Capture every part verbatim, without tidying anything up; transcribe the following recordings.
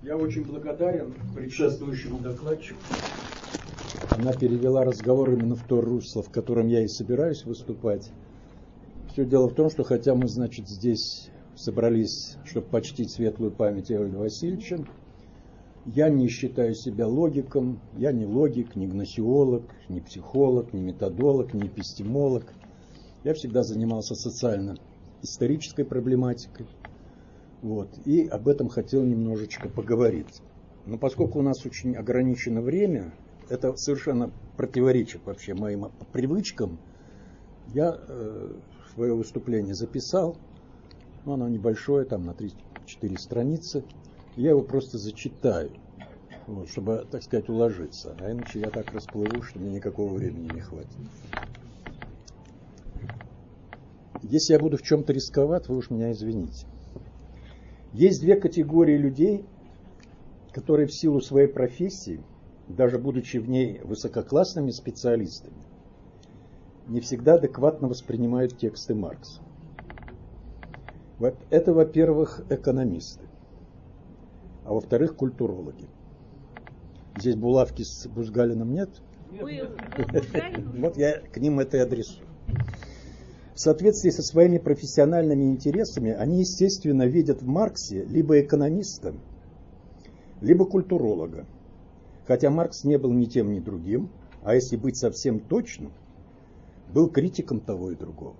Я очень благодарен предшествующему докладчику. Она перевела разговор именно в то русло, в котором я и собираюсь выступать. Все дело в том, что хотя мы, значит, здесь собрались, чтобы почтить светлую память Иосифа Васильевича, я не считаю себя логиком, я не логик, не гносеолог, не психолог, не методолог, не эпистемолог. Я всегда занимался социально-исторической проблематикой. Вот, и об этом хотел немножечко поговорить. Но поскольку у нас очень ограничено время, это совершенно противоречит вообще моим привычкам, я э, свое выступление записал, ну, оно небольшое, там на три-четыре страницы, я его просто зачитаю, вот, чтобы, так сказать, уложиться, а иначе я так расплыву, что мне никакого времени не хватит. Если я буду в чем-то рисковать, вы уж меня извините. Есть две категории людей, которые в силу своей профессии, даже будучи в ней высококлассными специалистами, не всегда адекватно воспринимают тексты Маркса. Это, во-первых, экономисты, а во-вторых, культурологи. Здесь булавки с Бузгалиным нет? Вот я к ним это и адресую. В соответствии со своими профессиональными интересами они, естественно, видят в Марксе либо экономиста, либо культуролога. Хотя Маркс не был ни тем, ни другим, а если быть совсем точным, был критиком того и другого.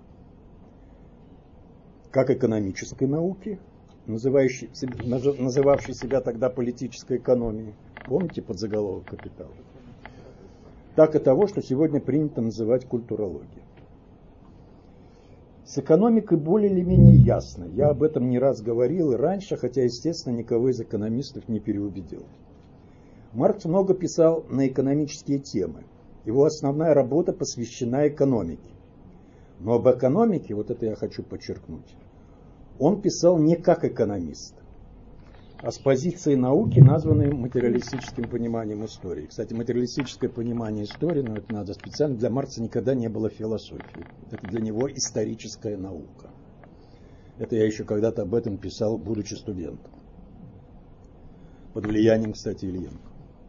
Как экономической науки, называвшей себя тогда политической экономией, помните подзаголовок «Капитала», так и того, что сегодня принято называть культурологией. С экономикой более или менее ясно. Я об этом не раз говорил и раньше, хотя, естественно, никого из экономистов не переубедил. Маркс много писал на экономические темы. Его основная работа посвящена экономике. Но об экономике, вот это я хочу подчеркнуть, он писал не как экономист, а с позиции науки, названной материалистическим пониманием истории. Кстати, материалистическое понимание истории, ну это надо специально, для Маркса никогда не было философии. Это для него историческая наука. Это я еще когда-то об этом писал, будучи студентом. Под влиянием, кстати, Ильенко.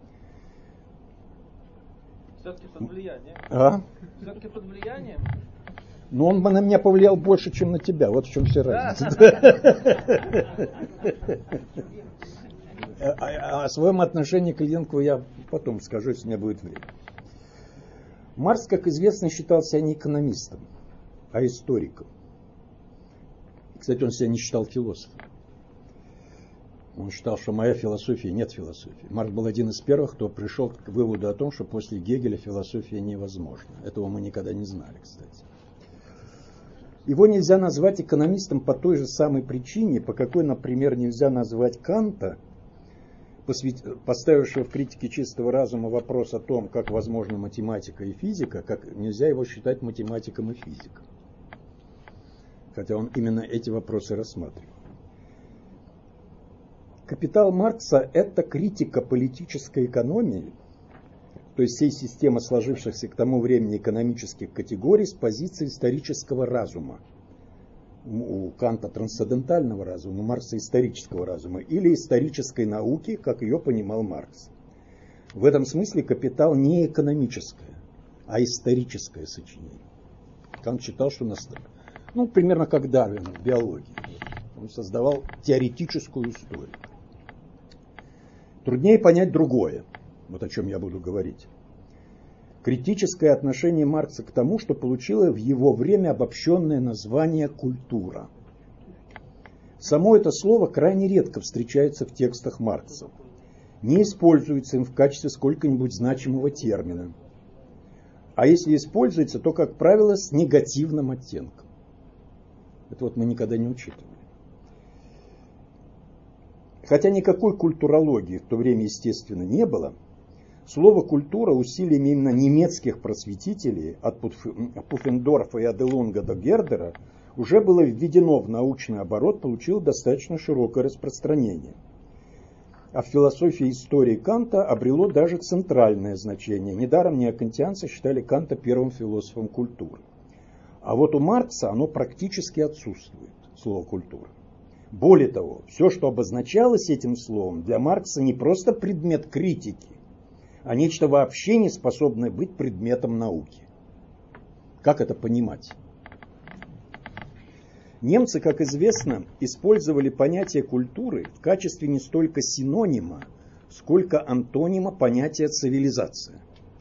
Все-таки под влиянием. А? Все-таки под влиянием. Но он на меня повлиял больше, чем на тебя. Вот в чем вся разница. О своем отношении к Ильенкову я потом скажу, если у меня будет время. Маркс, как известно, считался не экономистом, а историком. Кстати, он себя не считал философом. Он считал, что моя философия нет философии. Маркс был один из первых, кто пришел к выводу о том, что после Гегеля философия невозможна. Этого мы никогда не знали, кстати. Его нельзя назвать экономистом по той же самой причине, по какой, например, нельзя назвать Канта, поставившего в критике чистого разума вопрос о том, как возможна математика и физика, как нельзя его считать математиком и физиком. Хотя он именно эти вопросы рассматривал. «Капитал» Маркса – это критика политической экономии, то есть всей системы сложившихся к тому времени экономических категорий с позиции исторического разума. У Канта трансцендентального разума, у Маркса исторического разума, или исторической науки, как ее понимал Маркс. В этом смысле «Капитал» не экономическое, а историческое сочинение. Кант считал, что настолько. Ну, примерно как Дарвин в биологии. Он создавал теоретическую историю. Труднее понять другое, вот о чем я буду говорить. Критическое отношение Маркса к тому, что получило в его время обобщенное название «культура». Само это слово крайне редко встречается в текстах Маркса. Не используется им в качестве сколько-нибудь значимого термина. А если используется, то, как правило, с негативным оттенком. Это вот мы никогда не учитывали. Хотя никакой культурологии в то время, естественно, не было, слово «культура» усилиями именно немецких просветителей от Пуффендорфа и Аделунга до Гердера уже было введено в научный оборот, получило достаточно широкое распространение. А в философии истории Канта обрело даже центральное значение. Недаром неокантианцы считали Канта первым философом культуры. А вот у Маркса оно практически отсутствует, слово «культура». Более того, все, что обозначалось этим словом, для Маркса не просто предмет критики, а нечто вообще не способное быть предметом науки. Как это понимать? Немцы, как известно, использовали понятие культуры в качестве не столько синонима, сколько антонима понятия цивилизация,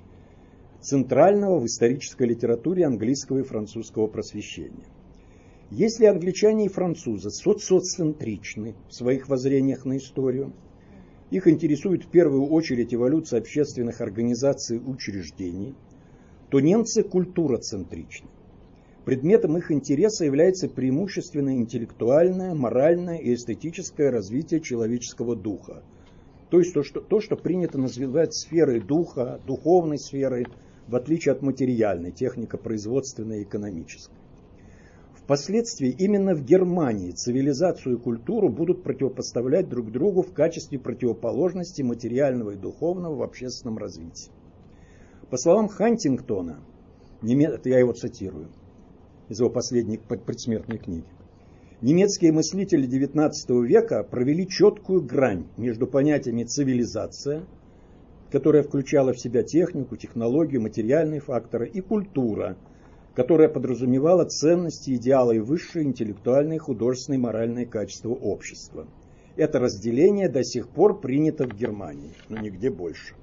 центрального в исторической литературе английского и французского просвещения. Если англичане и французы социоцентричны в своих воззрениях на историю, их интересует в первую очередь эволюция общественных организаций и учреждений, то немцы культуроцентричны. Предметом их интереса является преимущественно интеллектуальное, моральное и эстетическое развитие человеческого духа. То есть то, что, то, что принято называть сферой духа, духовной сферой, в отличие от материальной, технико-производственной и экономической. Впоследствии именно в Германии цивилизацию и культуру будут противопоставлять друг другу в качестве противоположности материального и духовного в общественном развитии. По словам Хантингтона, это я его цитирую из его последней предсмертной книги, немецкие мыслители девятнадцатого века провели четкую грань между понятиями цивилизация, которая включала в себя технику, технологию, материальные факторы, и культура, которая подразумевала ценности, идеалы и высшие интеллектуальные, художественные, моральные качества общества. Это разделение до сих пор принято в Германии, но нигде больше.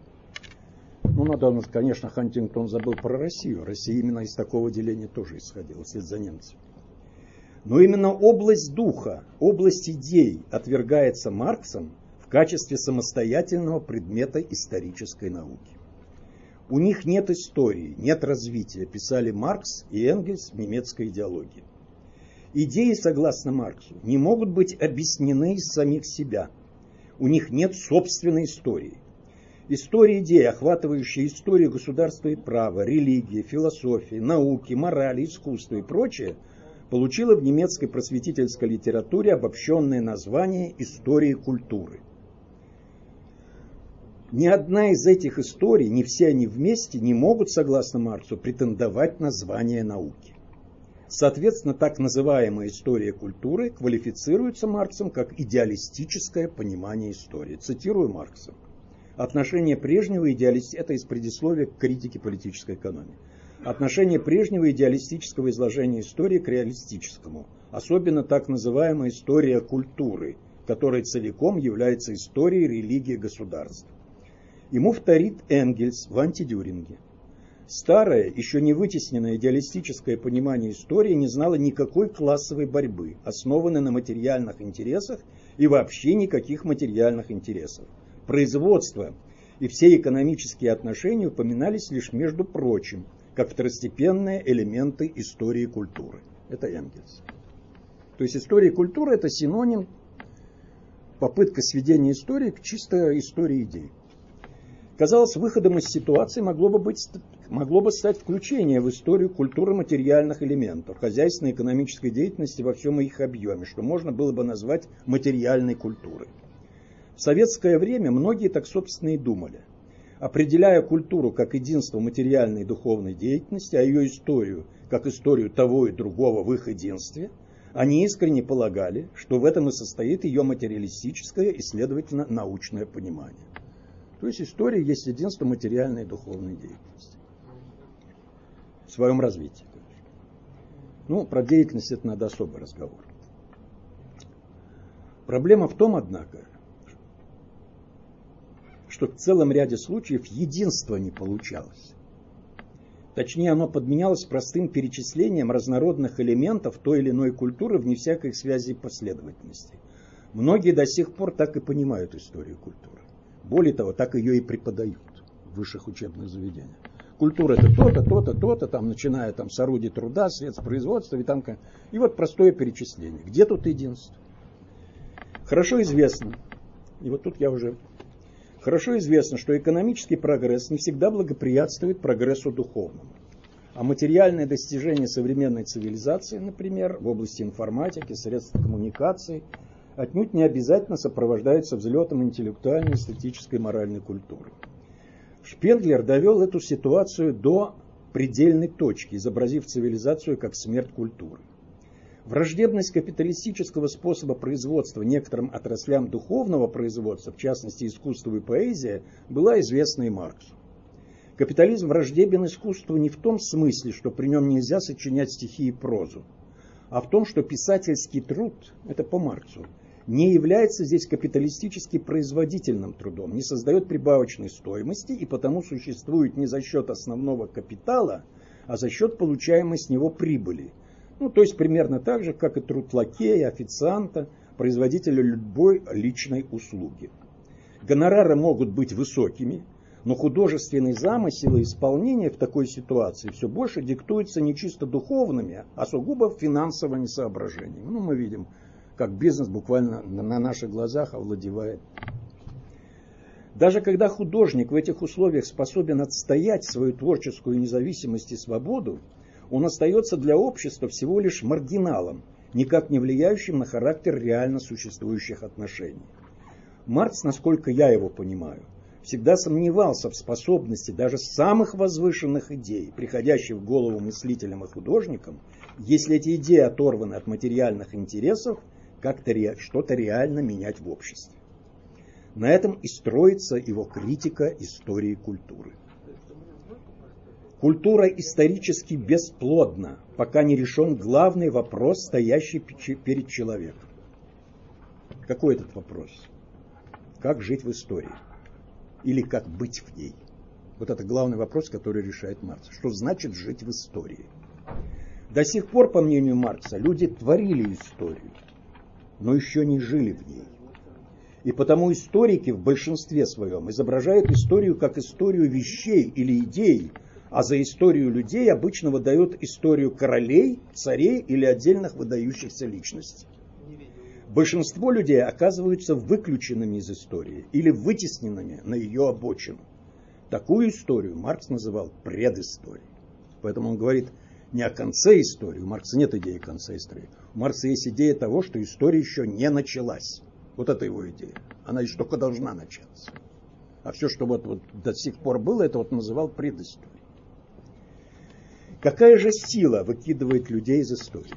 Ну, надо, конечно, Хантингтон забыл про Россию. Россия именно из такого деления тоже исходила, вслед за немцами. Но именно область духа, область идей отвергается Марксом в качестве самостоятельного предмета исторической науки. У них нет истории, нет развития, писали Маркс и Энгельс в немецкой идеологии. Идеи, согласно Марксу, не могут быть объяснены из самих себя. У них нет собственной истории. История идей, охватывающая историю государства и права, религии, философии, науки, морали, искусства и прочее, получила в немецкой просветительской литературе обобщенное название истории культуры. Ни одна из этих историй, не все они вместе, не могут, согласно Марксу, претендовать на звание науки. Соответственно, так называемая история культуры квалифицируется Марксом как идеалистическое понимание истории. Цитирую Маркса. Отношение прежнего идеалистического, это из предисловия к критике политической экономии. Отношение прежнего идеалистического изложения истории к реалистическому, особенно так называемая история культуры, которая целиком является историей религии государства. Ему вторит Энгельс в «Антидюринге». Старое, еще не вытесненное идеалистическое понимание истории не знало никакой классовой борьбы, основанной на материальных интересах и вообще никаких материальных интересов. Производство и все экономические отношения упоминались лишь между прочим, как второстепенные элементы истории культуры. Это Энгельс. То есть история культуры – это синоним, попытка сведения истории к чисто истории идей. Казалось, выходом из ситуации могло бы, быть, могло бы стать включение в историю культуры материальных элементов, хозяйственной и экономической деятельности во всем их объеме, что можно было бы назвать материальной культурой. В советское время многие так, собственно, и думали. Определяя культуру как единство материальной и духовной деятельности, а ее историю как историю того и другого в их единстве, они искренне полагали, что в этом и состоит ее материалистическое и, следовательно, научное понимание. То есть история есть единство материальной и духовной деятельности. В своем развитии, конечно. Ну, про деятельность это надо особый разговор. Проблема в том, однако, что в целом ряде случаев единство не получалось. Точнее, оно подменялось простым перечислением разнородных элементов той или иной культуры вне всякой связи и последовательности. Многие до сих пор так и понимают историю культуры. Более того, так ее и преподают в высших учебных заведениях. Культура это то-то, то-то, то-то, там, начиная там, с орудий труда, средств производства, и, там, и вот простое перечисление. Где тут единство? Хорошо известно, и вот тут я уже... Хорошо известно, что экономический прогресс не всегда благоприятствует прогрессу духовному. А материальные достижения современной цивилизации, например, в области информатики, средств коммуникации, отнюдь не обязательно сопровождаются взлетом интеллектуальной, эстетической, моральной культуры. Шпенглер довел эту ситуацию до предельной точки, изобразив цивилизацию как смерть культуры. Враждебность капиталистического способа производства некоторым отраслям духовного производства, в частности искусству и поэзии, была известна и Марксу. Капитализм враждебен искусству не в том смысле, что при нем нельзя сочинять стихи и прозу, а в том, что писательский труд, это по Марксу, не является здесь капиталистически производительным трудом, не создает прибавочной стоимости и потому существует не за счет основного капитала, а за счет получаемой с него прибыли. Ну, то есть примерно так же, как и труд лакея, официанта, производителя любой личной услуги. Гонорары могут быть высокими, но художественный замысел и исполнение в такой ситуации все больше диктуется не чисто духовными, а сугубо финансовыми соображениями. Ну, мы видим, как бизнес буквально на наших глазах овладевает. Даже когда художник в этих условиях способен отстоять свою творческую независимость и свободу, он остается для общества всего лишь маргиналом, никак не влияющим на характер реально существующих отношений. Маркс, насколько я его понимаю, всегда сомневался в способности даже самых возвышенных идей, приходящих в голову мыслителям и художникам, если эти идеи оторваны от материальных интересов, как-то ре, что-то реально менять в обществе. На этом и строится его критика истории культуры. Культура исторически бесплодна, пока не решен главный вопрос, стоящий перед человеком. Какой этот вопрос? Как жить в истории? Или как быть в ней? Вот это главный вопрос, который решает Маркс. Что значит жить в истории? До сих пор, по мнению Маркса, люди творили историю, но еще не жили в ней. И потому историки в большинстве своем изображают историю как историю вещей или идей, а за историю людей обычно выдают историю королей, царей или отдельных выдающихся личностей. Большинство людей оказываются выключенными из истории или вытесненными на ее обочину. Такую историю Маркс называл предысторией. Поэтому он говорит не о конце истории. У Маркса нет идеи конца истории. У Маркса есть идея того, что история еще не началась. Вот это его идея. Она лишь только должна начаться. А все, что вот, вот до сих пор было, это вот называл предысторией. Какая же сила выкидывает людей из истории?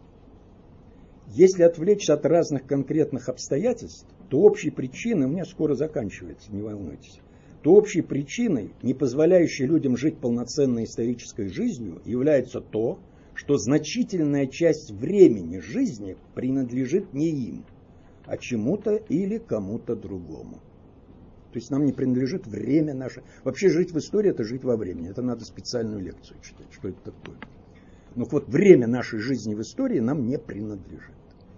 Если отвлечься от разных конкретных обстоятельств, то общей причиной, у меня скоро заканчивается, не волнуйтесь, то общей причиной, не позволяющей людям жить полноценной исторической жизнью, является то, что значительная часть времени жизни принадлежит не им, а чему-то или кому-то другому. То есть нам не принадлежит время наше. Вообще жить в истории – это жить во времени. Это надо специальную лекцию читать, что это такое. Но вот время нашей жизни в истории нам не принадлежит.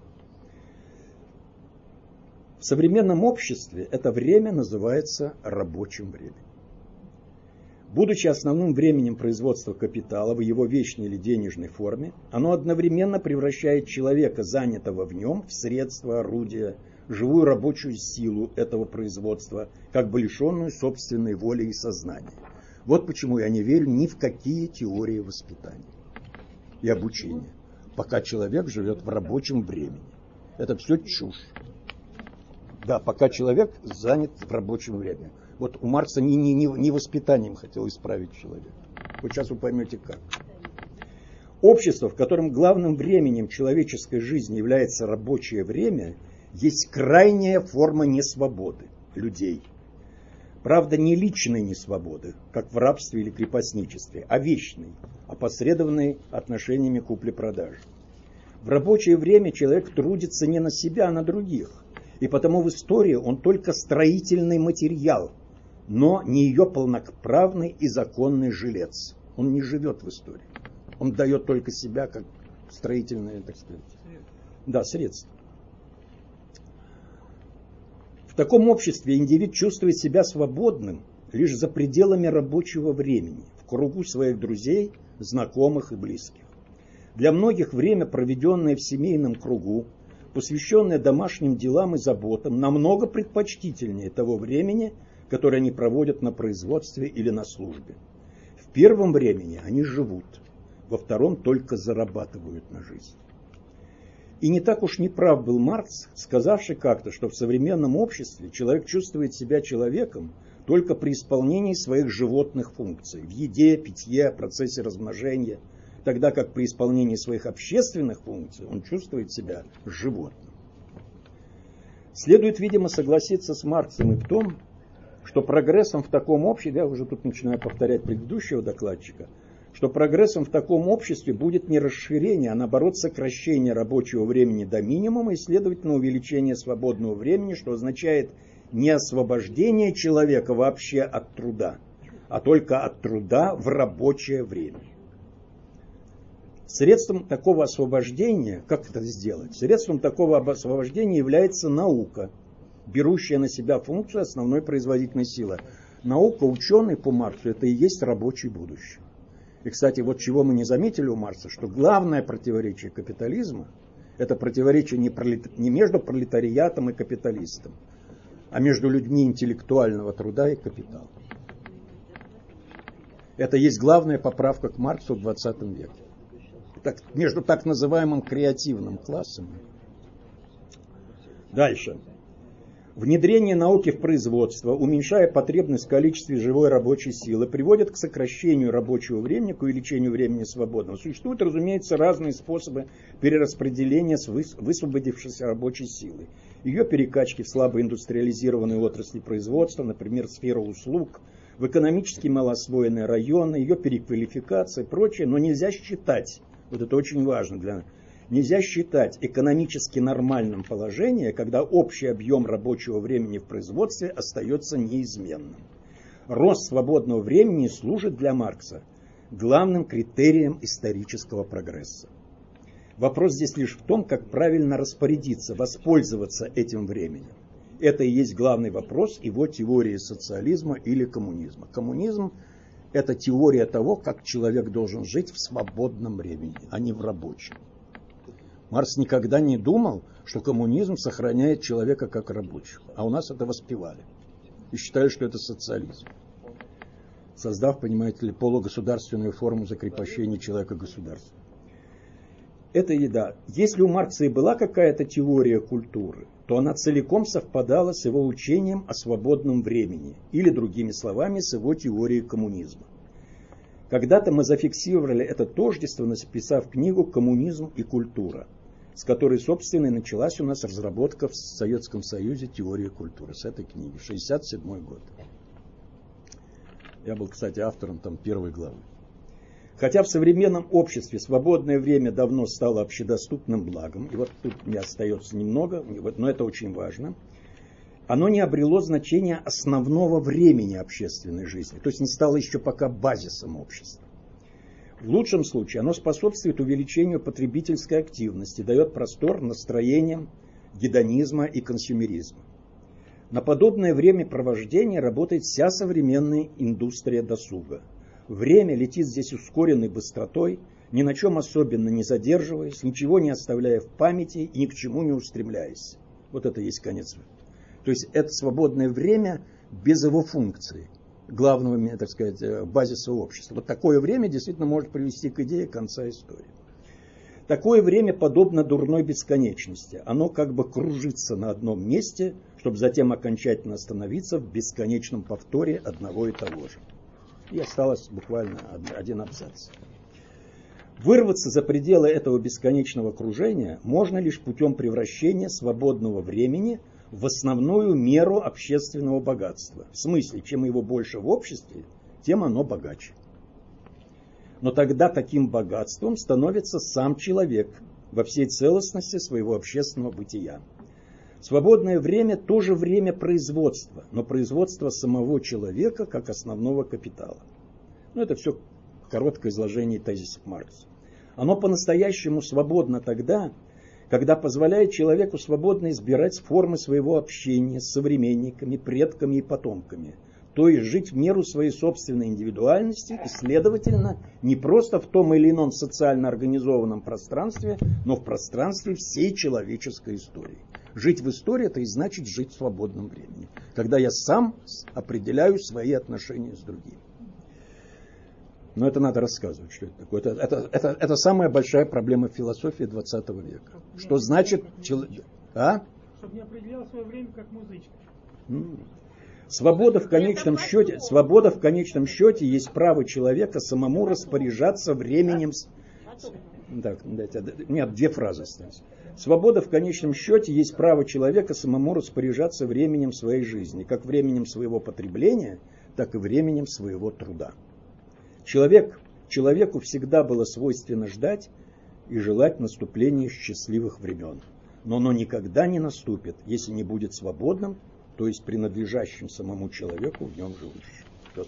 В современном обществе это время называется рабочим временем. Будучи основным временем производства капитала в его вечной или денежной форме, оно одновременно превращает человека, занятого в нем, в средство, орудие, живую рабочую силу этого производства, как бы лишенную собственной воли и сознания. Вот почему я не верю ни в какие теории воспитания и обучения, пока человек живет в рабочем времени. Это все чушь. Да, пока человек занят в рабочем времени. Вот у Маркса не, не, не, не воспитанием хотел исправить человека. Вот сейчас вы поймете как. Общество, в котором главным временем человеческой жизни является рабочее время, есть крайняя форма несвободы людей. Правда, не личной несвободы, как в рабстве или крепостничестве, а вечной, опосредованной отношениями купли-продажи. В рабочее время человек трудится не на себя, а на других. И потому в истории он только строительный материал, но не ее полноправный и законный жилец. Он не живет в истории. Он дает только себя как строительное, так сказать, да, средство. В таком обществе индивид чувствует себя свободным лишь за пределами рабочего времени, в кругу своих друзей, знакомых и близких. Для многих время, проведенное в семейном кругу, посвященное домашним делам и заботам, намного предпочтительнее того времени, которое они проводят на производстве или на службе. В первом времени они живут, во втором только зарабатывают на жизнь. И не так уж неправ был Маркс, сказавший как-то, что в современном обществе человек чувствует себя человеком только при исполнении своих животных функций, в еде, питье, процессе размножения, тогда как при исполнении своих общественных функций он чувствует себя животным. Следует, видимо, согласиться с Марксом и в том, что прогрессом в таком обществе, я уже тут начинаю повторять предыдущего докладчика, что прогрессом в таком обществе будет не расширение, а наоборот сокращение рабочего времени до минимума и, следовательно, увеличение свободного времени, что означает не освобождение человека вообще от труда, а только от труда в рабочее время. Средством такого освобождения, как это сделать? Средством такого освобождения является наука, берущая на себя функцию основной производительной силы. Наука, ученый по Марксу, это и есть рабочее будущее. И, кстати, вот чего мы не заметили у Маркса, что главное противоречие капитализма, это противоречие не, пролет... не между пролетариатом и капиталистом, а между людьми интеллектуального труда и капитала. Это есть главная поправка к Марксу в двадцатом веке. Так, между так называемым креативным классом. Дальше. Внедрение науки в производство, уменьшая потребность в количестве живой рабочей силы, приводит к сокращению рабочего времени, к увеличению времени свободного. Существуют, разумеется, разные способы перераспределения высвободившейся рабочей силы. Ее перекачки в слабо индустриализированные отрасли производства, например, сфера услуг, в экономически малоосвоенные районы, ее переквалификация и прочее, но нельзя считать, вот это очень важно для нас, нельзя считать экономически нормальным положение, когда общий объем рабочего времени в производстве остается неизменным. Рост свободного времени служит для Маркса главным критерием исторического прогресса. Вопрос здесь лишь в том, как правильно распорядиться, воспользоваться этим временем. Это и есть главный вопрос его теории социализма или коммунизма. Коммунизм – это теория того, как человек должен жить в свободном времени, а не в рабочем. Маркс никогда не думал, что коммунизм сохраняет человека как рабочего. А у нас это воспевали. И считали, что это социализм. Создав, понимаете ли, полугосударственную форму закрепощения человека государства. Это еда. Если у Маркса и была какая-то теория культуры, то она целиком совпадала с его учением о свободном времени. Или, другими словами, с его теорией коммунизма. Когда-то мы зафиксировали это тождество, написав книгу «Коммунизм и культура», с которой, собственно, и началась у нас разработка в Советском Союзе теории культуры. С этой книги, шестьдесят седьмой год. Я был, кстати, автором там первой главы. Хотя в современном обществе свободное время давно стало общедоступным благом, и вот тут мне остается немного, но это очень важно, оно не обрело значения основного времени общественной жизни, то есть не стало еще пока базисом общества. В лучшем случае оно способствует увеличению потребительской активности, дает простор настроениям гедонизма и консюмеризма. На подобное времяпровождение работает вся современная индустрия досуга. Время летит здесь ускоренной быстротой, ни на чем особенно не задерживаясь, ничего не оставляя в памяти и ни к чему не устремляясь. Вот это и есть конец. То есть это свободное время без его функции, главного, так сказать, базиса общества. Вот такое время действительно может привести к идее конца истории. Такое время подобно дурной бесконечности. Оно как бы кружится на одном месте, чтобы затем окончательно остановиться в бесконечном повторе одного и того же. И осталось буквально один абзац. Вырваться за пределы этого бесконечного кружения можно лишь путем превращения свободного времени в основную меру общественного богатства. В смысле, чем его больше в обществе, тем оно богаче. Но тогда таким богатством становится сам человек во всей целостности своего общественного бытия. Свободное время тоже время производства, но производство самого человека как основного капитала. Ну, это все короткое изложение тезисов Маркса. Оно по-настоящему свободно тогда, когда позволяет человеку свободно избирать формы своего общения с современниками, предками и потомками, то есть жить в меру своей собственной индивидуальности и, следовательно, не просто в том или ином социально организованном пространстве, но в пространстве всей человеческой истории. Жить в истории – это и значит жить в свободном времени, когда я сам определяю свои отношения с другими. Но это надо рассказывать, что это такое. Это, это, это, это самая большая проблема философии двадцатого века. Чтобы что значит... Человек... А? Чтобы не определял свое время как музычка. Свобода в конечном счете, свобода в конечном счете есть право человека самому распоряжаться временем, Так, дайте, нет, две фразы остались. Свобода в конечном счете есть право человека самому распоряжаться временем своей жизни, как временем своего потребления, так и временем своего труда. Человек, человеку всегда было свойственно ждать и желать наступления счастливых времен. Но оно никогда не наступит, если не будет свободным, то есть принадлежащим самому человеку в нем живущим. Вот.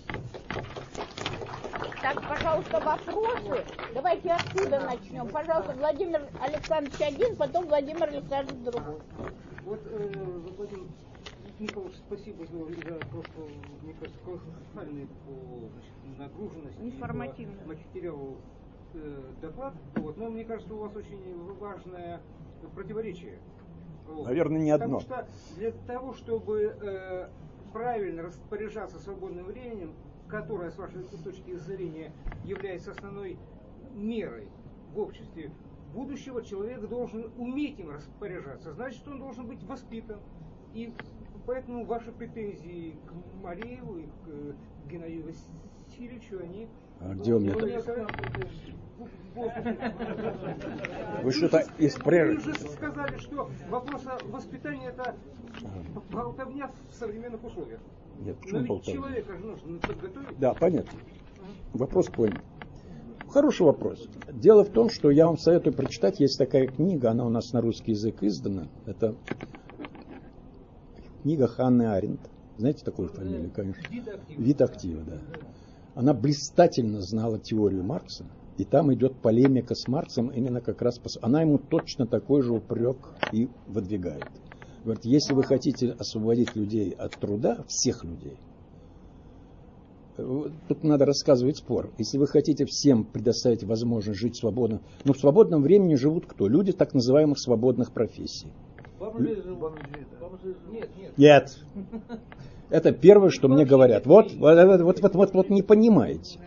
Так, пожалуйста, вопросы. Давайте отсюда начнем. Пожалуйста, Владимир Александрович один, потом Владимир Александрович другой. Вот, э, Владимир Николаевич, спасибо за, за то, что, мне кажется, колоссальный по значит, нагруженности, информативный по материалу э, доклад. Вот, но мне кажется, у вас очень важное противоречие. Вот. Наверное, не одно. Потому что для того, чтобы э, правильно распоряжаться свободным временем, которая, с вашей точки зрения, является основной мерой в обществе будущего, человек должен уметь им распоряжаться. Значит, он должен быть воспитан. И поэтому ваши претензии к Марееву и к Геннадию Васильевичу, они... А где у меня? Вы что-то из Вы же сказали, что вопрос воспитания — это болтовня в современных условиях. Нет, Но ведь болтовня? человека же нужно подготовить. Да, понятно. Вопрос понял. Хороший вопрос. Дело в том, что я вам советую прочитать. Есть такая книга, она у нас на русский язык издана. Это книга Ханны Аренд. Знаете такую фамилию, конечно? Вид актива. Вид актива, да. Она блистательно знала теорию Маркса. И там идет полемика с Марксом именно как раз... По... Она ему точно такой же упрек и выдвигает. Говорит, если вы хотите освободить людей от труда, всех людей, тут надо рассказывать спор. Если вы хотите всем предоставить возможность жить свободно, но в свободном времени живут кто? Люди так называемых свободных профессий. Нет, нет. Нет. Это первое, что мне говорят. Вот, вот, вот, вот, вот, вот не понимаете.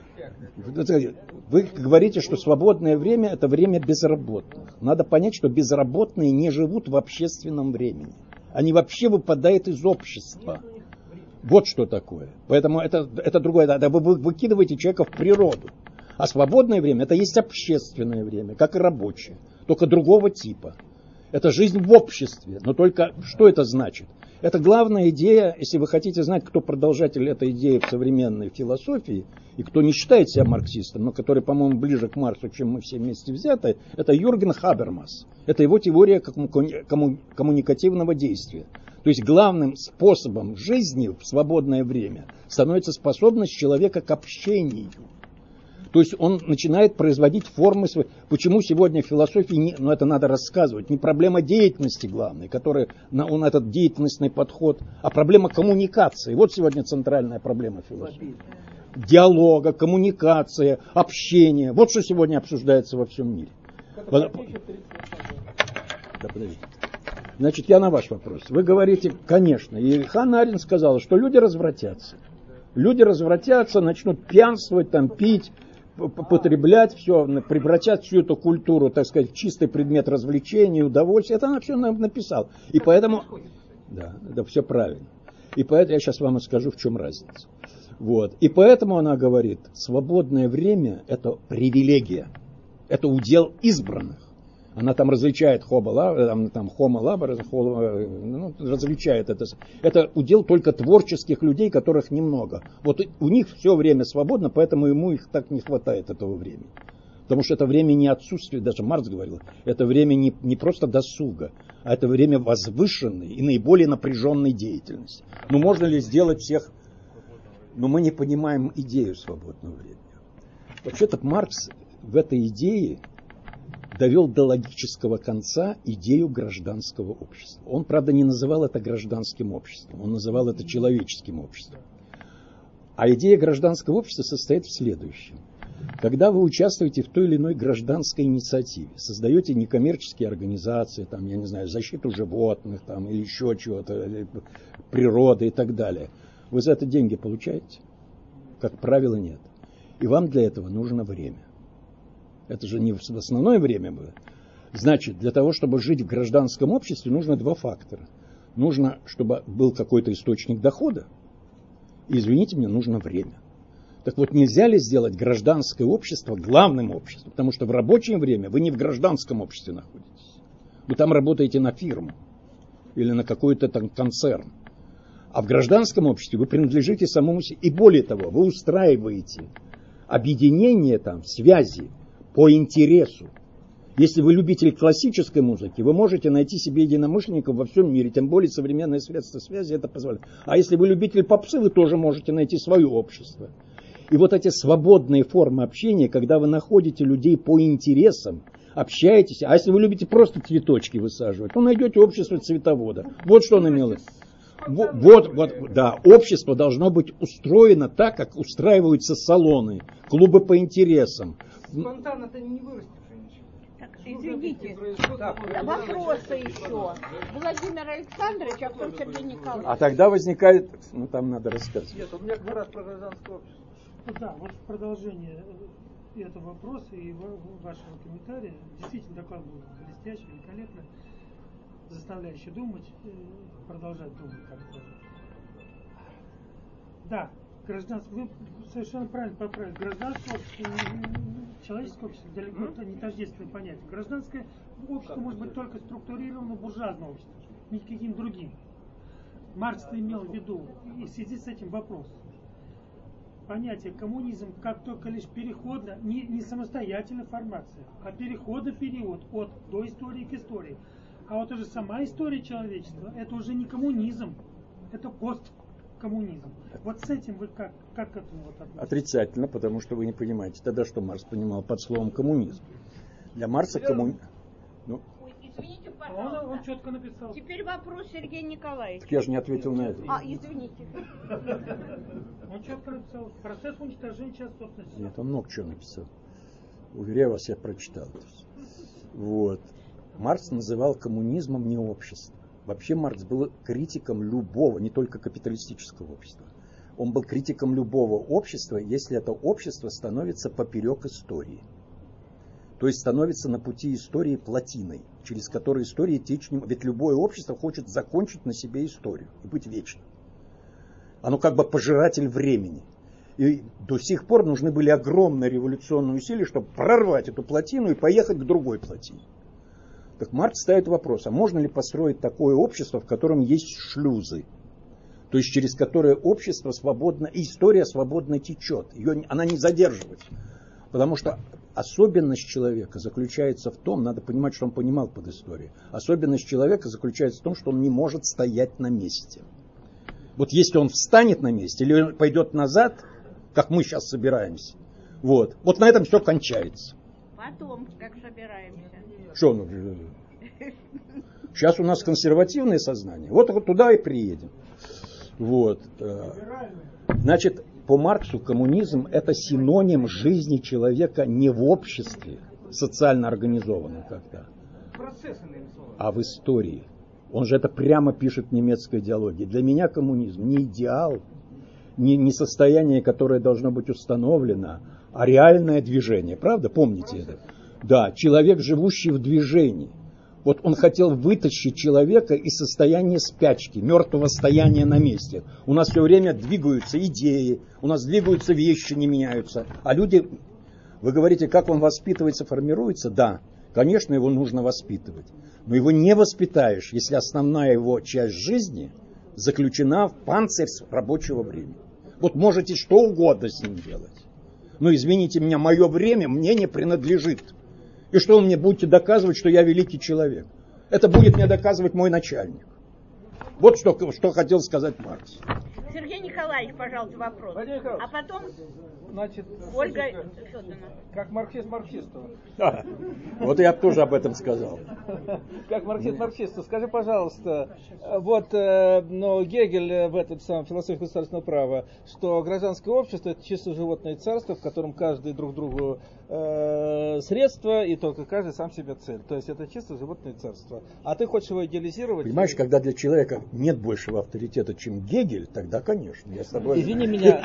Вы говорите, что свободное время – это время безработных. Надо понять, что безработные не живут в общественном времени. Они вообще выпадают из общества. Вот что такое. Поэтому это, это другое. Это вы выкидываете человека в природу. А свободное время – это есть общественное время, как и рабочее. Только другого типа. Это жизнь в обществе. Но только что это значит? Это главная идея, если вы хотите знать, кто продолжатель этой идеи в современной философии, и кто не считает себя марксистом, но который, по-моему, ближе к Марксу, чем мы все вместе взяты, это Юрген Хабермас. Это его теория коммуникативного действия. То есть главным способом жизни в свободное время становится способность человека к общению. То есть он начинает производить формы свои. Почему сегодня в философии, не, ну это надо рассказывать, не проблема деятельности главной, которая на он этот деятельностный подход, а проблема коммуникации. Вот сегодня центральная проблема философии. Диалога, коммуникация, общение. Вот что сегодня обсуждается во всем мире. Да, подождите. Значит, я на ваш вопрос. Вы говорите, конечно, и Ханна Аренд сказала, что люди развратятся. Люди развратятся, начнут пьянствовать, там, пить, потреблять все, превратят всю эту культуру, так сказать, в чистый предмет развлечения, удовольствия. Это она все написала. И поэтому... Да, это все правильно. И поэтому я сейчас вам скажу, в чем разница. Вот. И поэтому она говорит, свободное время – это привилегия. Это удел избранных. Она там различает хомо, там, там, хомо лабор, ну, различает это. Это удел только творческих людей, которых немного. Вот у них все время свободно, поэтому ему их так не хватает этого времени. Потому что это время не отсутствия, даже Маркс говорил, это время не, не просто досуга, а это время возвышенной и наиболее напряженной деятельности. Ну можно ли сделать всех... Но мы не понимаем идею свободного времени. Вообще-то Маркс в этой идее довел до логического конца идею гражданского общества. Он, правда, не называл это гражданским обществом, он называл это человеческим обществом. А идея гражданского общества состоит в следующем. Когда вы участвуете в той или иной гражданской инициативе, создаете некоммерческие организации, там, я не знаю, защиту животных, там, или еще чего-то, природы и так далее, вы за это деньги получаете? Как правило, нет. И вам для этого нужно время. Это же не в основное время было. Значит, для того, чтобы жить в гражданском обществе, нужно два фактора. Нужно, чтобы был какой-то источник дохода. И, извините меня, нужно время. Так вот, нельзя ли сделать гражданское общество главным обществом? Потому что в рабочее время вы не в гражданском обществе находитесь. Вы там работаете на фирму или на какой-то там концерн. А в гражданском обществе вы принадлежите самому себе. И более того, вы устраиваете объединение там, связи по интересу. Если вы любитель классической музыки, вы можете найти себе единомышленников во всем мире, тем более современные средства связи это позволяет. А если вы любитель попсы, вы тоже можете найти свое общество. И вот эти свободные формы общения, когда вы находите людей по интересам, общаетесь, а если вы любите просто цветочки высаживать, то найдете общество цветовода. Вот что он имел. Вот, вот, вот, да, общество должно быть устроено так, как устраиваются салоны, клубы по интересам. Спонтанно-то не вырастешь ничего. Так, извините, вопросы еще. Владимир Александрович, а потом Сергей Николаевич. А тогда возникает, ну там надо рассказывать. Нет, у меня как раз про гражданское общество. Да, вот в продолжение этого вопроса и вашего комментария, действительно доклад был блестящий, великолепный, заставляющий думать, продолжать думать как-то. Да, гражданство, вы совершенно правильно поправили. Гражданство общество, человеческое общество далеко mm-hmm. не тождественное понятие. Гражданское общество может быть только структурированным буржуазным обществом, никаким другим. Маркс имел в виду, и в связи с этим вопрос. Понятие коммунизм как только лишь переходная, не, не самостоятельная формация, а переходный период от до истории к истории. А вот уже сама история человечества, это уже не коммунизм, это посткоммунизм. Вот с этим вы как, как к этому вот относитесь? Отрицательно, потому что вы не понимаете. Тогда что Маркс понимал под словом коммунизм? Для Маркса коммунизм... Ну, извините, пожалуйста. Он, он четко написал. Теперь вопрос Сергей Николаевич. Так я же не ответил на это. А, извините. Он четко написал. Процесс уничтожения части собственности. Нет, он много чего написал. Уверяю вас, я прочитал это все. Вот. Маркс называл коммунизмом не общество. Вообще Маркс был критиком любого, не только капиталистического общества. Он был критиком любого общества, если это общество становится поперек истории. То есть становится на пути истории плотиной, через которую история течь не может. Ведь любое общество хочет закончить на себе историю и быть вечным. Оно как бы пожиратель времени. И до сих пор нужны были огромные революционные усилия, чтобы прорвать эту плотину и поехать к другой плотине. Так Маркс ставит вопрос, а можно ли построить такое общество, в котором есть шлюзы? То есть через которое общество свободно, история свободно течет, ее, она не задерживается. Потому что особенность человека заключается в том, надо понимать, что он понимал под историей, особенность человека заключается в том, что он не может стоять на месте. Вот если он встанет на месте или он пойдет назад, как мы сейчас собираемся, вот, вот на этом все кончается. Потом, как собираемся. Что, ну, сейчас у нас консервативное сознание, вот, вот туда и приедем. Вот. Значит, по Марксу коммунизм это синоним жизни человека не в обществе, социально организованном когда, а в истории. Он же это прямо пишет в немецкой идеологии. Для меня коммунизм не идеал, не, не состояние, которое должно быть установлено, а реальное движение. Правда? Помните это? Да, человек, живущий в движении. Вот он хотел вытащить человека из состояния спячки, мертвого стояния на месте. У нас все время двигаются идеи, у нас двигаются вещи, не меняются. А люди, вы говорите, как он воспитывается, формируется? Да, конечно, его нужно воспитывать. Но его не воспитаешь, если основная его часть жизни заключена в панцирь рабочего времени. Вот можете что угодно с ним делать. Но извините меня, мое время мне не принадлежит. И что вы мне будете доказывать, что я великий человек? Это будет мне доказывать мой начальник. Вот что, что хотел сказать Маркс. Сергей Николаевич, пожалуйста, вопрос. А потом Значит, Ольга Федоровна. Как марксист марксисту. А, вот я тоже об этом сказал. Как марксист марксисту. Скажи, пожалуйста, вот ну, Гегель в этом самом философии государственного права, что гражданское общество это чисто животное царство, в котором каждый друг другу э, средство, и только каждый сам себе цель. То есть это чисто животное царство. А ты хочешь его идеализировать? Понимаешь, когда для человека нет большего авторитета, чем Гегель, тогда, конечно, я с тобой... Извини меня.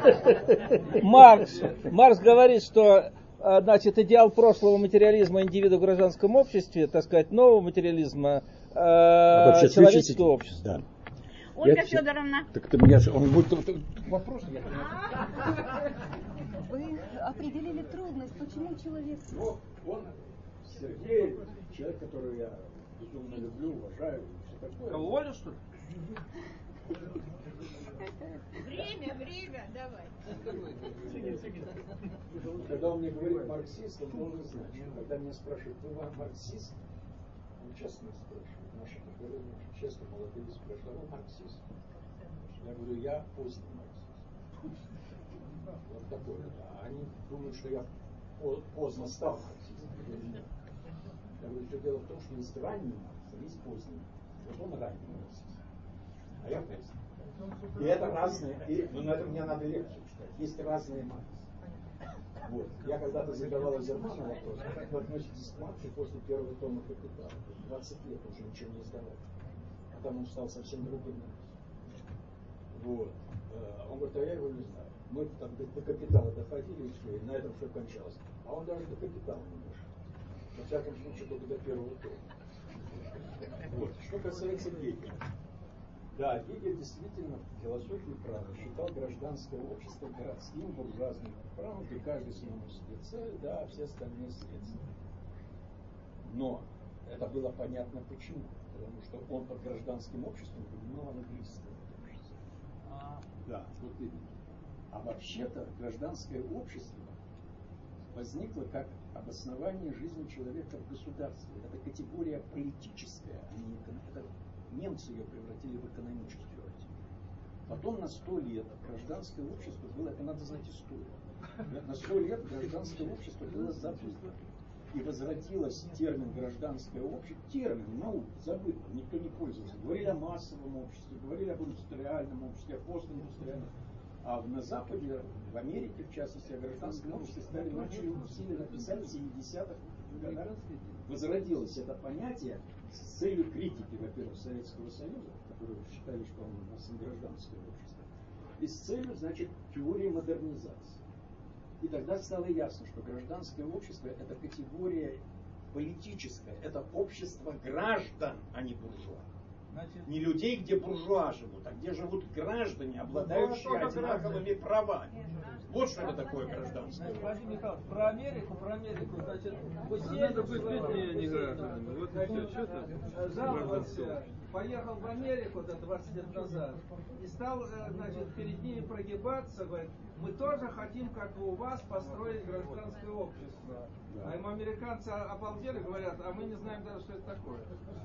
Маркс, Маркс говорит, что значит, идеал прошлого материализма индивида в гражданском обществе, так сказать, нового материализма э, человеческого общества. Да. Ольга Я- Федоровна. Так ты меня же, он будет вопрос. Я... Вы определили трудность, почему человек... Ну, он, Сергей, человек, которого я безумно люблю, уважаю, все такое. Кого, Олю, что ли? Время, время, давай. Когда он мне говорит марксист, он должен знать, что когда меня спрашивают, вы вам марксист? Он честно спрашивает, наше поколение честно молодые спрашивают, а вы марксист? Я говорю, я поздний марксист. Вот такое, да. Они думают, что я поздно стал марксистом. Я говорю, все дело в том, что есть ранний марксист, а есть поздний. Вот он ранний марксист, а я поздний. И это разные, и, ну, на это мне надо лекцию читать. Есть разные марксы. Вот. Я когда-то задавал Азерману вопрос, как вы относитесь к Марксу после первого тома «Капитала»? двадцать лет уже ничего не издавал. А там он стал совсем другим Марксом. Вот. Он говорит, а я его не знаю. Мы там до, до «Капитала» доходили, и все, и на этом все кончалось. А он даже до «Капитала» не дошел. Во всяком случае, только до первого тома. Вот. Что касается Гегеля. Да, Гегель действительно в философии права считал гражданское общество городским буржуазным правом, где каждый самому себе цель, да, а все остальные средства. Но это было понятно почему. Потому что он под гражданским обществом понимал английское общество. Да, вот именно. А вообще-то гражданское общество возникло как обоснование жизни человека в государстве. Это категория политическая, а не экономическая. Немцы ее превратили в экономическую. Потом на сто лет гражданское общество было, это надо знать историю, на сто лет гражданское общество было забыто. И возродилось термин гражданское общество, термин, наука, забыто, никто не пользовался. Говорили о массовом обществе, говорили об индустриальном обществе, о постиндустриальном. А на Западе, в Америке, в частности, о гражданском обществе стали начали усиленно писать в семидесятых годах. Возродилось это понятие с целью критики, во-первых, Советского Союза, который считали, что он у нас не гражданское общество, и с целью, значит, теории модернизации. И тогда стало ясно, что гражданское общество – это категория политическая, это общество граждан, а не буржуа. Значит, не людей, где буржуа живут, а где живут граждане, обладающие одинаковыми правами. Вот что это такое гражданское. Владимир Михайлович, про Америку, про Америку, значит, Надо быть не, не гражданами. Вот и все, что это? жаловался, поехал в Америку до двадцать лет назад и стал, значит, перед ними прогибаться, говорит, мы тоже хотим, как и у вас, построить гражданское общество. А ему американцы обалдели, говорят, а мы не знаем даже, что это такое.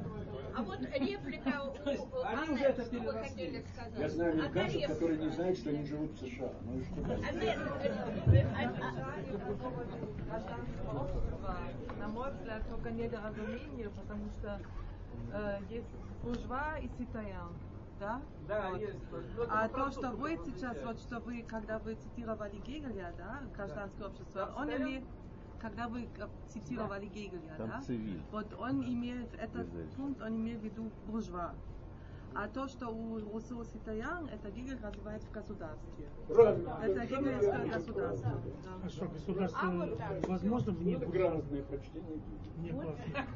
А вот реплика у Они Анны, уже это что вы переросли. хотели сказать? Я знаю американцев, Одна которые не реплика. знают, что они живут в США. Ну и что дальше? Одна- э, э, по поводу гражданского общества, на мой взгляд, только недоразумение, потому что э, есть буржуа и ситаян, да? Да, Вот. есть. Но это А по то, что французски вы прозвучало. сейчас, вот что вы, когда вы цитировали Гегеля, да, гражданское общество, Там он стоял? имеет, когда вы э, цитировали Гегеля, Там да, цивиль. вот он имеет этот Израиль. пункт, он имеет в виду буржуа. А то, что у Руссо Ситаян, это Гегель развивает в государстве. Правильно. Это гегельское государство. А Да. что, государство А вот так. возможно вне Это грамотное прочтение. вне класса?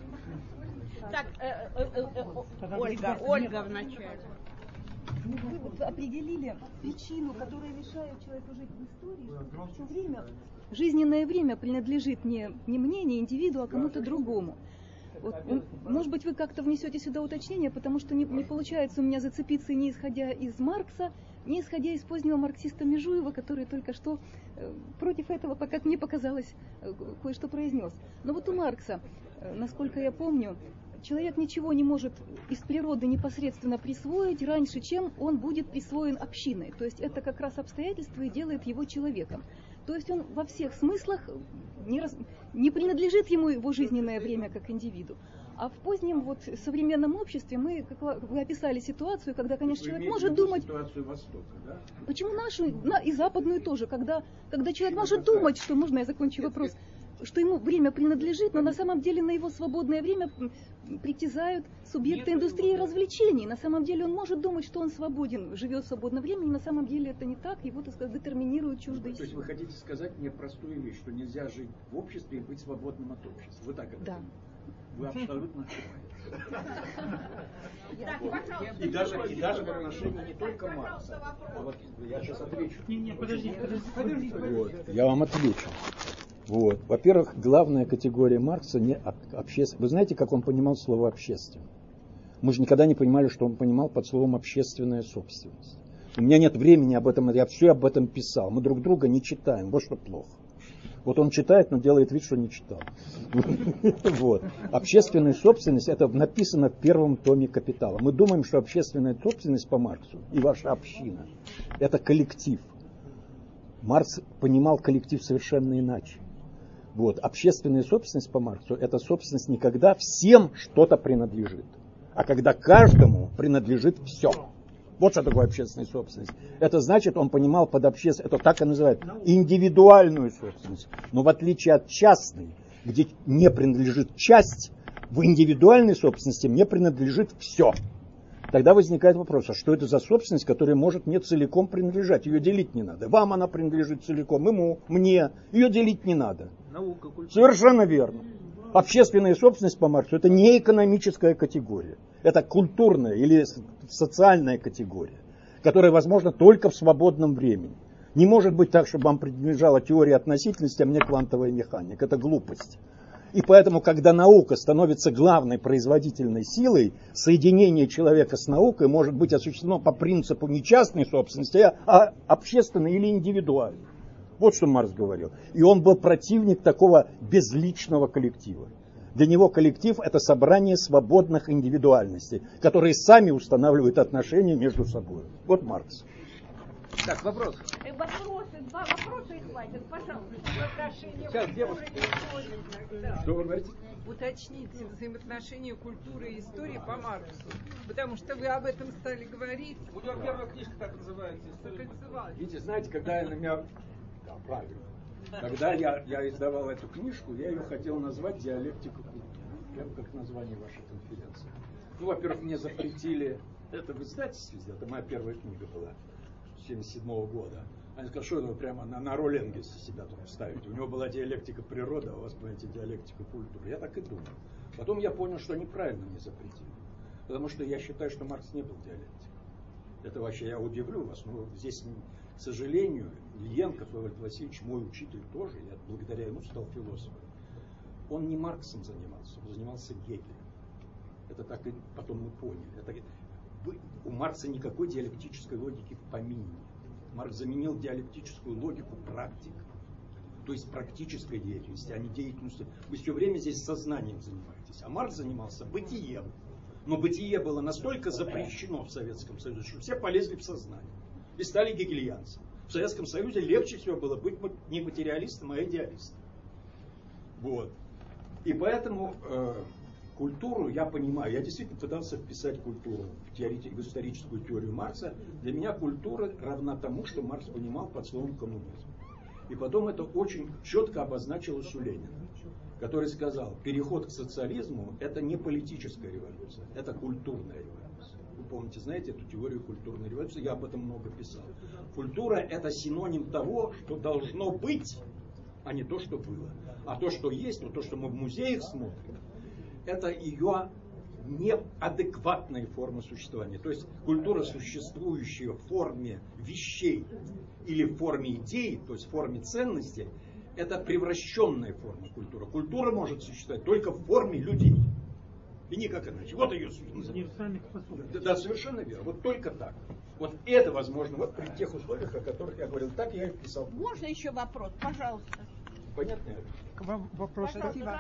Так, э, э, э, э, Тогда Ольга, государство Ольга нет. вначале. Вы вот определили причину, которая мешает человеку жить в истории, что все время, жизненное время принадлежит не, не мне, не индивиду, а кому-то другому. Вот, м, может быть, вы как-то внесете сюда уточнение, потому что не, не получается у меня зацепиться не исходя из Маркса, не исходя из позднего марксиста Межуева, который только что э, против этого, как мне показалось, э, кое-что произнес. Но вот у Маркса, э, насколько я помню, человек ничего не может из природы непосредственно присвоить раньше, чем он будет присвоен общиной. То есть это как раз обстоятельство и делает его человеком. То есть он во всех смыслах не, раз, не принадлежит ему его жизненное время как индивиду. А в позднем вот современном обществе мы, как вы описали ситуацию, когда, конечно, человек может думать... Ситуацию Востока, да? Почему нашу, на, и западную тоже, когда, когда человек может думать, что, можно я закончу вопрос, что ему время принадлежит, но на самом деле на его свободное время притязают субъекты индустрии развлечений. На самом деле он может думать, что он свободен, живет в свободном времени, на самом деле это не так, его, так сказать, детерминируют чуждые То есть силы. вы хотите сказать мне простую вещь, что нельзя жить в обществе и быть свободным от общества. Вы так это Да. понимаете? Вы абсолютно ошибаетесь. И даже, и даже в отношении не только Маркса. А вот я сейчас отвечу. Не, не, подожди, подожди, подожди. Вот, я вам отвечу. Вот. Во-первых, главная категория Маркса не общественная. Вы знаете, как он понимал слово общественное? Мы же никогда не понимали, что он понимал под словом общественная собственность. У меня нет времени об этом, я все об этом писал. Мы друг друга не читаем, вот что плохо. Вот он читает, но делает вид, что не читал. Вот. Общественная собственность, это написано в первом томе «Капитала». Мы думаем, что общественная собственность по Марксу и ваша община – это коллектив. Маркс понимал коллектив совершенно иначе. Вот. Общественная собственность по Марксу – это собственность не когда всем что-то принадлежит, а когда каждому принадлежит все. Вот что такое общественная собственность. Это значит, он понимал под общественностью, это так и называют, индивидуальную собственность. Но в отличие от частной, где не принадлежит часть, в индивидуальной собственности мне принадлежит все. Тогда возникает вопрос, а что это за собственность, которая может мне целиком принадлежать? Ее делить не надо. Вам она принадлежит целиком, ему, мне. Ее делить не надо. Наука, культура. Совершенно верно. Общественная собственность по Марксу – это не экономическая категория. Это культурная или социальная категория, которая возможна только в свободном времени. Не может быть так, чтобы вам принадлежала теория относительности, а мне квантовая механика. Это глупость. И поэтому, когда наука становится главной производительной силой, соединение человека с наукой может быть осуществлено по принципу не частной собственности, а общественной или индивидуальной. Вот что Маркс говорил. И он был противник такого безличного коллектива. Для него коллектив – это собрание свободных индивидуальностей, которые сами устанавливают отношения между собой. Вот Маркс. Так, вопрос. Э, Вопросы, два вопроса и хватит, пожалуйста. Сейчас, девушка. Что вы говорите? Уточните взаимоотношения культуры и истории по Марксу. Потому что вы об этом стали говорить. У него первая книжка так называется. Так называлась. Видите, знаете, когда я на меня... Да, правильно. Когда я, я издавал эту книжку, я ее хотел назвать «Диалектика культуры». Прямо как название вашей конференции. Ну, во-первых, мне запретили... Это в издательстве, это моя первая книга была. семьдесят седьмого года. Они сказали, что это прямо на, на роль Энгельса себя тут вставить. У него была диалектика природы, а у вас, понимаете, диалектика культуры. Я так и думал. Потом я понял, что они правильно мне запретили. Потому что я считаю, что Маркс не был диалектиком. Это вообще, я удивлю вас, но здесь, к сожалению, Ильенко Федор Васильевич, мой учитель тоже, я благодаря ему стал философом. Он не Марксом занимался, он занимался Гегелем. Это так и потом мы поняли. Это, у Маркса никакой диалектической логики в помине. Маркс заменил диалектическую логику практикой, то есть практической деятельности, а не деятельностью. Вы все время здесь сознанием занимаетесь, а Маркс занимался бытием. Но бытие было настолько запрещено в Советском Союзе, что все полезли в сознание и стали гегельянцами. В Советском Союзе легче всего было быть не материалистом, а идеалистом. Вот. И поэтому э, культуру я понимаю. Я действительно пытался вписать культуру в, теории, в историческую теорию Маркса. Для меня культура равна тому, что Маркс понимал под словом коммунизм. И потом это очень четко обозначилось у Ленина, который сказал, переход к социализму – это не политическая революция, это культурная революция. Вы помните, знаете эту теорию культурной революции? Я об этом много писал. Культура – это синоним того, что должно быть, а не то, что было. А то, что есть, вот то, что мы в музеях смотрим, это ее неадекватная форма существования. То есть культура, существующая в форме вещей или в форме идей, то есть в форме ценностей, это превращенная форма культуры. Культура может существовать только в форме людей. И никак иначе. Вот ее суть. Да, да, совершенно верно. Вот только так. Вот это возможно вот при тех условиях, о которых я говорил. Так я и писал. Можно еще вопрос, пожалуйста? Понятно? Вопрос.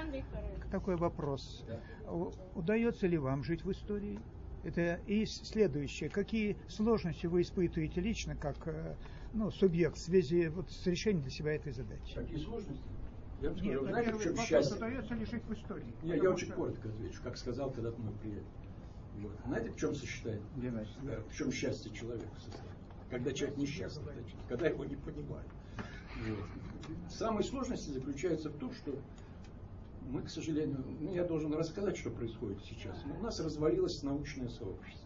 Такой вопрос. Да. Удается ли вам жить в истории? Это и следующее. Какие сложности вы испытываете лично, как ну, субъект в связи вот, с решением для себя этой задачи? Какие сложности? Я бы Нет, сказал, знаете, в чем вопрос, счастье? удается ли жить в истории? Нет, я очень что... коротко отвечу, как сказал когда-то мой приятель. Вот. Знаете, в чем сочетание? Да, в чем счастье человека состоит? Когда человек несчастный, когда его не понимают. Вот. Самые сложности заключаются в том, что мы, к сожалению, ну, я должен рассказать, что происходит сейчас. Но у нас развалилось научное сообщество.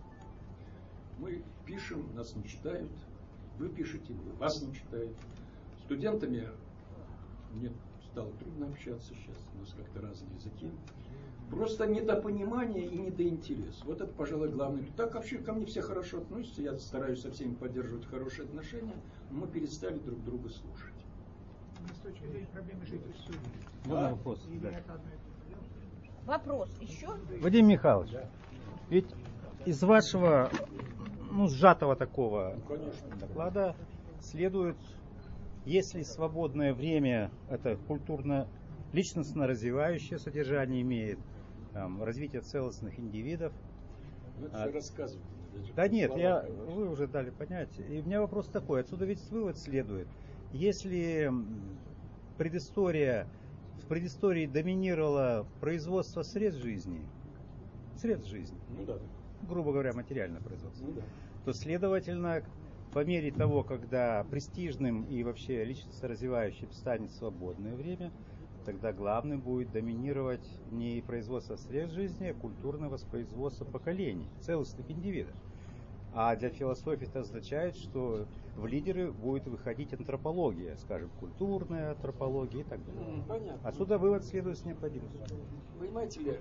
Мы пишем, нас не читают. Вы пишете, вас не читают. Студентами, мне стало трудно общаться сейчас, у нас как-то разные языки. Просто недопонимание и недоинтерес. Вот это, пожалуй, главное. Так вообще ко мне все хорошо относятся, я стараюсь со всеми поддерживать хорошие отношения, но мы перестали друг друга слушать. С точки зрения проблемы жить в Сирии. Можно вопрос? Да. Вопрос еще? Вадим Михайлович, да. Ведь из вашего ну, сжатого такого ну, доклада следует, если свободное время это культурно-личностно развивающее содержание имеет, там, развитие целостных индивидов. Ну, это а, рассказывайте. Да нет, я, вы уже дали понять. И у меня вопрос такой, отсюда ведь вывод следует. Если предыстория, в предыстории доминировало производство средств жизни, средств жизни, ну, да. грубо говоря, материальное производство, ну, да. то, следовательно, по мере того, когда престижным и вообще личностно развивающим станет свободное время, тогда главным будет доминировать не производство средств жизни, а культурное воспроизводство поколений, целостных индивидов. А для философии это означает, что в лидеры будет выходить антропология, скажем, культурная антропология и так далее. Понятно. Отсюда вывод следует с необходимостью. Понимаете ли,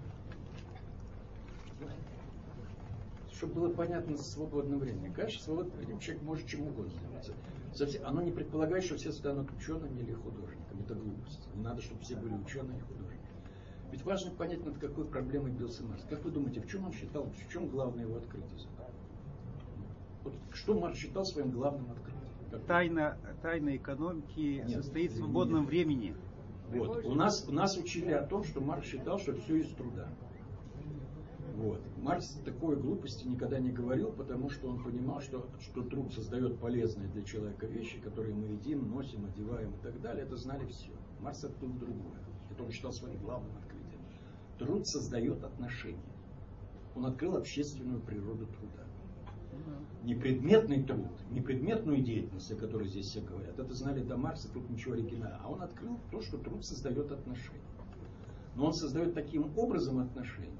чтобы было понятно свободное время. Конечно, свободное время человек может чем угодно заниматься. Совсем, оно не предполагает, что все станут учеными или художниками. Это глупость. Не надо, чтобы все были ученые и художники. Ведь важно понять, над какой проблемой бился Маркс. Как вы думаете, в чем он считал, в чем главное его открытие? Вот что Маркс считал своим главным открытием? Как Тайна, тайна экономики нет, состоит в нет, свободном нет. времени. Вот. У нас, у нас учили о том, что Маркс считал, что все из труда. Вот. Маркс такой глупости никогда не говорил, потому что он понимал, что, что труд создает полезные для человека вещи, которые мы едим, носим, одеваем и так далее. Это знали все. Маркс открыл другое. Это он считал своим главным открытием. Труд создает отношения. Он открыл общественную природу труда. Не предметный труд, не предметную деятельность, о которой здесь все говорят. Это знали до Маркса, тут ничего оригинального. А он открыл то, что труд создает отношения. Но он создает таким образом отношения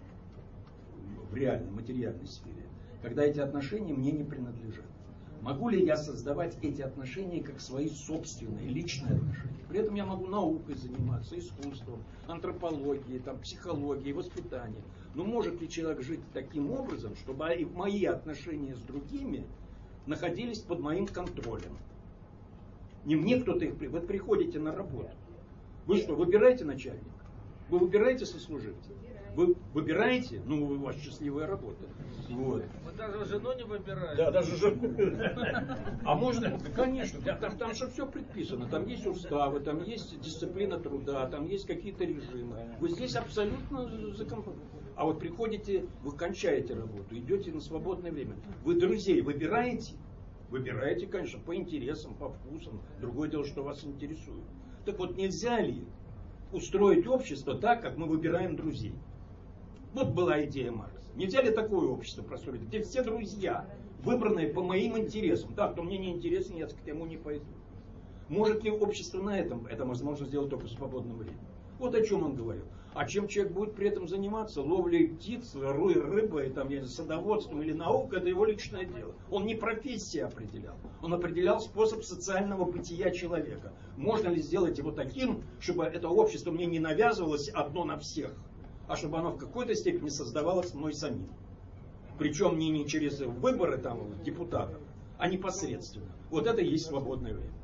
в реальной, материальной сфере, когда эти отношения мне не принадлежат. Могу ли я создавать эти отношения как свои собственные, личные отношения? При этом я могу наукой заниматься, искусством, антропологией, там, психологией, воспитанием. Но может ли человек жить таким образом, чтобы мои отношения с другими находились под моим контролем? Не мне кто-то их... Вы приходите на работу. Вы что, выбираете начальника? Вы выбираете сослуживца? Вы выбираете? Ну, у вас счастливая работа. Вот. Вы даже жену не выбираете. Да, даже жену. А можно? Да, конечно. Там, там же все предписано. Там есть уставы, там есть дисциплина труда, там есть какие-то режимы. Вы здесь абсолютно закомпонованы. А вот приходите, вы кончаете работу, идете на свободное время. Вы друзей выбираете? Выбираете, конечно, по интересам, по вкусам. Другое дело, что вас интересует. Так вот, нельзя ли устроить общество так, как мы выбираем друзей? Вот была идея Маркса. Нельзя ли такое общество построить, где все друзья, выбранные по моим интересам? Да, кто мне не интересен, я к тому не пойду. Может ли общество на этом? Это возможно сделать только в свободном времени. Вот о чем он говорил. А чем человек будет при этом заниматься? Ловлей птиц, руй рыбой, там, садоводством или наукой, это его личное дело. Он не профессию определял. Он определял способ социального бытия человека. Можно ли сделать его таким, чтобы это общество мне не навязывалось одно на всех, а чтобы оно в какой-то степени создавалось мной самим. Причем не, не через выборы там, депутатов, а непосредственно. Вот это и есть свободное время.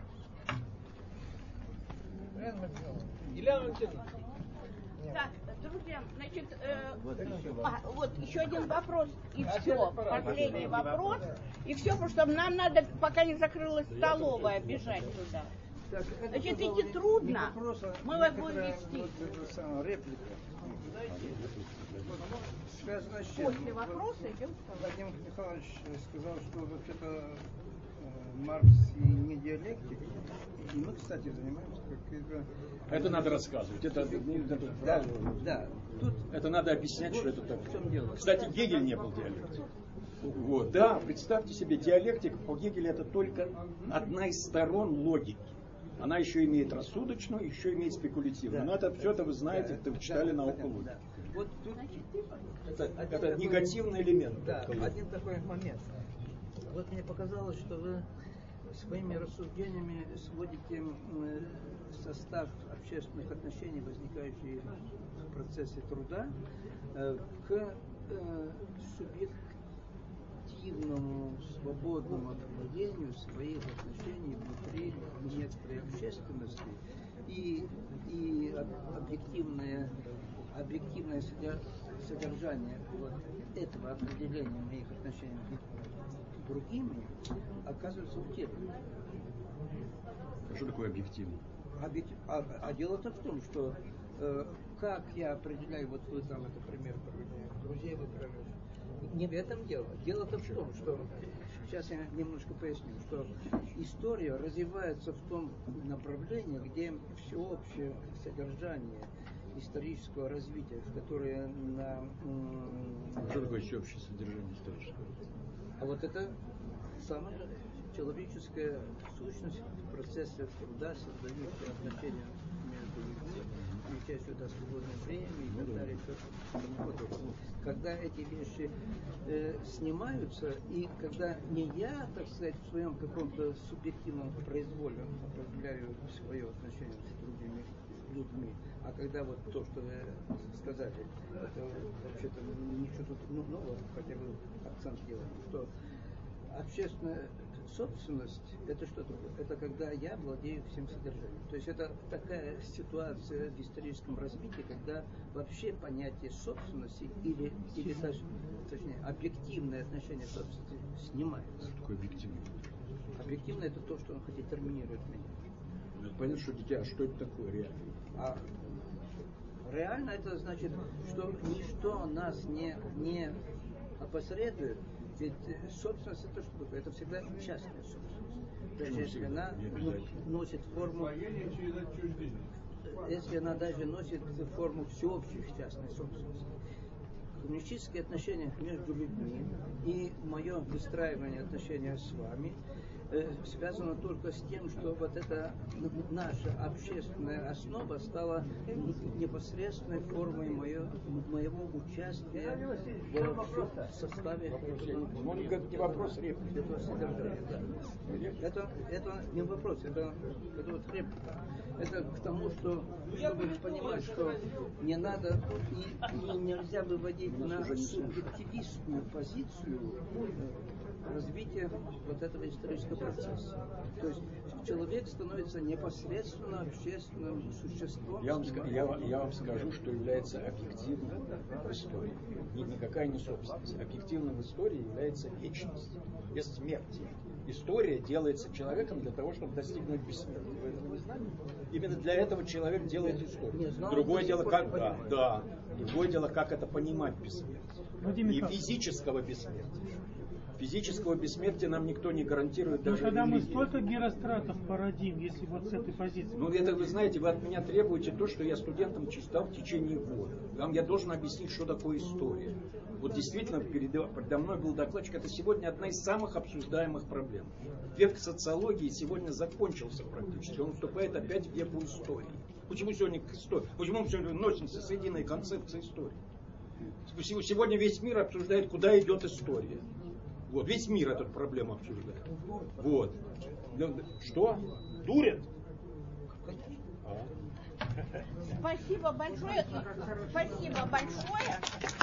Елена Валентиновна. Так, друзья, значит, э, а, вот еще один вопрос и все. Последний вопрос. И все, потому что нам надо, пока не закрылась столовая, бежать туда. Значит, идти трудно. Мы вас будем вести. Реплика. Связано с чем? После вопроса идем. Владимир Михайлович сказал, что вообще-то Маркс и не диалектик. И мы, кстати, занимаемся как-то... Это надо рассказывать. Это, это, да, да. Тут это надо объяснять, вот что это такое. В чем дело? Кстати, Гегель не был диалектиком. Вот. Да, представьте себе, диалектика по Гегелю это только одна из сторон логики. Она еще имеет рассудочную, еще имеет спекулятивную. Да. Но это все это вы знаете, да, это вы читали да, науку логики. Да. Вот тут это, это такой, негативный элемент. Да, один такой момент. Вот мне показалось, что вы своими рассуждениями сводите состав общественных отношений, возникающих в процессе труда, к субъективному, свободному определению своих отношений внутри некоторой общественности и, и объективное, объективное содержание вот этого определения моих отношений с другими оказывается утерянным. Что такое объективно? Объектив... А, а дело-то в том, что э, как я определяю, вот вы там это пример приводите, друзей выбираешь. Не в этом дело. Дело-то в том, что сейчас я немножко поясню, что история развивается в том направлении, где всеобщее содержание исторического развития, в которое на... М- что такое всеобщее содержание исторического развития? А вот это самая человеческая сущность в процессе труда, создающая отношения между людьми, включая сюда свободное время и так далее, когда эти вещи э, снимаются, и когда не я, так сказать, в своем каком-то субъективном произволе определяю свое отношение с другими людьми, а когда вот то, что вы сказали, это вообще-то ничего тут нового, хотя бы акцент делаем, что общественная собственность — это что такое? Это когда я владею всем содержанием. То есть это такая ситуация в историческом развитии, когда вообще понятие собственности или, или даже, точнее, объективное отношение к собственности снимается. Что такое объективное? Объективное — это то, что он хоть терминирует меня. Понятно, что дитя, а что это такое реально? А реально это значит, что ничто нас не, не опосредует. Ведь собственность это что такое? Это всегда частная собственность. Даже если она носит форму, если она даже носит форму всеобщей частной собственности. Коммунистические отношения между людьми и мое выстраивание отношений с вами э, связано только с тем, что вот эта наша общественная основа стала непосредственной формой моего, моего участия в составе не вопрос реплики. этого содержания. Да. Это, это не вопрос, это, это вот реплика. Это к тому, что чтобы понимать, что не надо и, и нельзя выводить на субъективистскую позицию развития вот этого исторического процесса. То есть человек становится непосредственно общественным существом. Я вам, я, я вам скажу, что является объективным в истории. Никакая не собственность. Объективным в истории является вечность, бессмертие. История делается человеком для того, чтобы достигнуть бессмертия. Вы этого не знали? Именно для этого человек делает историю. Другое дело, как да, да. Другое дело, как это понимать бессмертие. И физического бессмертия. Физического бессмертия нам никто не гарантирует. Но даже тогда мы религии. столько геростратов породим, если вот с этой позиции. Ну, это вы знаете, вы от меня требуете то, что я студентам читал в течение года. Вам я должен объяснить, что такое история. Вот действительно, передо, передо мной был докладчик, это сегодня одна из самых обсуждаемых проблем. Век социологии сегодня закончился практически. Он вступает опять в веку истории. Почему сегодня к истории? Почему мы сегодня носимся с единой концепцией истории? Сегодня весь мир обсуждает, куда идет история. Вот, весь мир эту проблему обсуждает. Вот. Что? Дурят? А? Спасибо большое. Спасибо большое.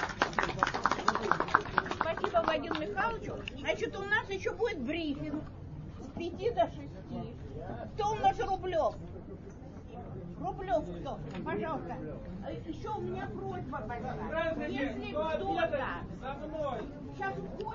Спасибо Вадиму Михайловичу. Значит, у нас еще будет брифинг с пяти до шести. Кто у нас Рублев? Рублев кто? Пожалуйста. Еще у меня просьба большая. Если кто-то сейчас